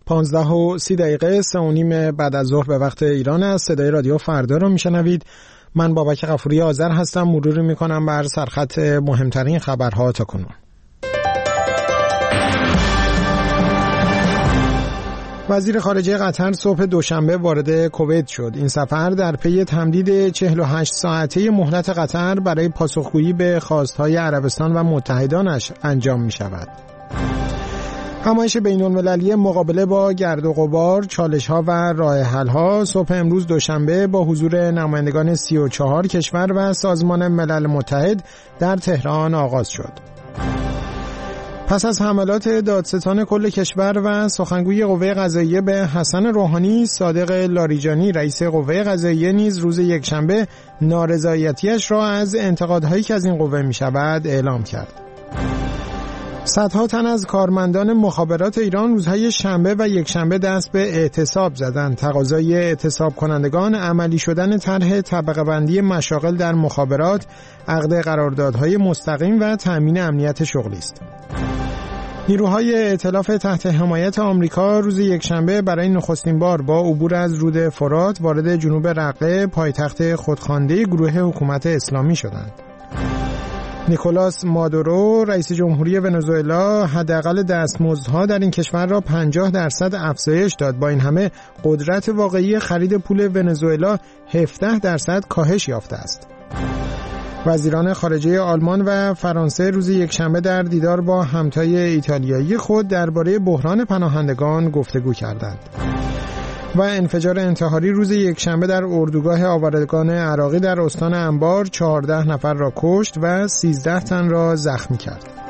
15:30 3:30 بعد از ظهر به وقت ایران است. صدای رادیو فردا رو میشنوید. من بابک غفوری آذر هستم. مروری میکنم بر سرخط مهمترین خبرها تا کنون. وزیر خارجه قطر صبح دوشنبه وارد کویت شد. این سفر در پی تمدید 48 ساعته مهلت قطر برای پاسخگویی به خواستهای عربستان و متحدانش انجام می شود. همایش بین‌المللی مقابله با گرد و غبار، چالش‌ها و راه‌حل‌ها صبح امروز دوشنبه با حضور نمایندگان 34 کشور و سازمان ملل متحد در تهران آغاز شد. پس از حملات دادستان کل کشور و سخنگوی قوه قضاییه به حسن روحانی، صادق لاریجانی رئیس قوه قضاییه نیز روز یکشنبه نارضایتیش را از انتقادهایی که از این قوه می‌شود اعلام کرد. صدها تن از کارمندان مخابرات ایران روزهای شنبه و یکشنبه دست به اعتصاب زدند. تقاضای اعتصاب کنندگان عملی شدن طرح طبقه بندی مشاغل در مخابرات، عقد قراردادهای مستقیم و تأمین امنیت شغلی است. نیروهای ائتلاف تحت حمایت آمریکا روز یکشنبه برای نخستین بار با عبور از رود فرات وارد جنوب رقه، پایتخت خودخوانده گروه حکومت اسلامی شدند. نیکولاس مادورو رئیس جمهوری ونزوئلا حداقل دستمزدها در این کشور را 50% افزایش داد. با این همه قدرت واقعی خرید پول ونزوئلا 17% کاهش یافته است. وزیران خارجه آلمان و فرانسه روز یکشنبه در دیدار با همتای ایتالیایی خود درباره بحران پناهندگان گفتگو کردند. و انفجار انتحاری روز یکشنبه در اردوگاه آوارگان عراقی در استان انبار 14 نفر را کشت و 13 تن را زخمی کرد.